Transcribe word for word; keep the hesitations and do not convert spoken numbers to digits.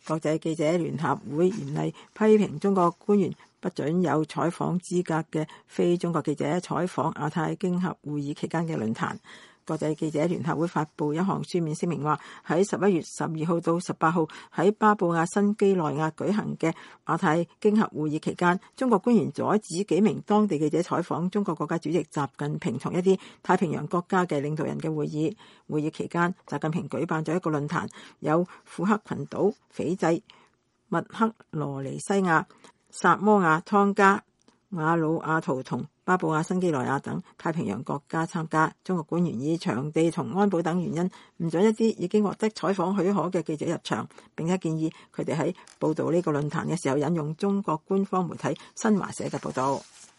國際記者聯合會嚴厲批評中國官員不准有採訪資格嘅非中國記者採訪亞太經合會議期間嘅論壇。國際記者聯合會發布一項書面聲明話，喺十一月十二號到十八號喺巴布亞新畿內亞舉行嘅亞太經合會議期間，中國官員阻止幾名當地記者採訪中國國家主席習近平同一啲太平洋國家嘅領導人嘅會議。會議期間，習近平舉辦咗一個論壇，有庫克群島、斐濟、密克羅尼西亞、薩摩亞、湯加、瓦努阿圖同巴布亞新畿內亞等太平洋國家參加。中國官員以場地同安保等原因唔准一啲已經獲得採訪許可嘅記者入場，並且建議佢哋喺報導呢個論壇嘅時候引用中國官方媒體新華社嘅報導。